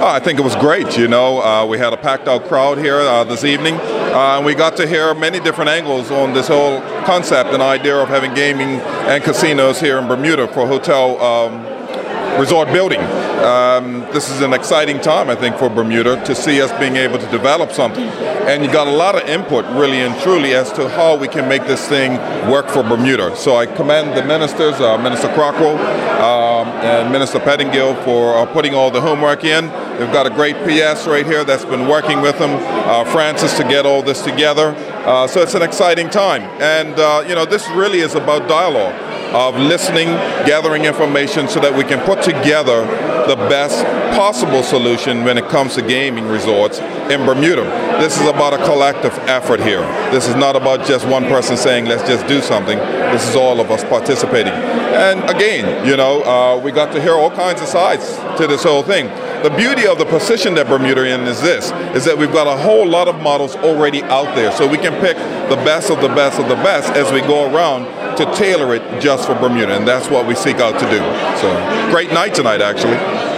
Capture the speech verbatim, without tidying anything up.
Oh, I think it was great. You know, uh, we had a packed out crowd here uh, this evening, uh, and we got to hear many different angles on this whole concept and idea of having gaming and casinos here in Bermuda for hotel um, resort building. Um, this is an exciting time, I think, for Bermuda to see us being able to develop something. And you got a lot of input, really and truly, as to how we can make this thing work for Bermuda. So I commend the ministers, uh, Minister Crockwell um, and Minister Pettingill, for uh, putting all the homework in. They've got a great P S right here that's been working with them, uh, Francis, to get all this together. Uh, so it's an exciting time. And, uh, you know, this really is about dialogue, of listening, gathering information so that we can put together the best possible solution when it comes to gaming resorts in Bermuda. This is about a collective effort here. This is not about just one person saying, let's just do something. This is all of us participating. And again, you know, uh, we got to hear all kinds of sides to this whole thing. The beauty of the position that Bermuda in is this, is that we've got a whole lot of models already out there. So we can pick the best of the best of the best as we go around to tailor it just for Bermuda. And that's what we seek out to do. So great night tonight, actually.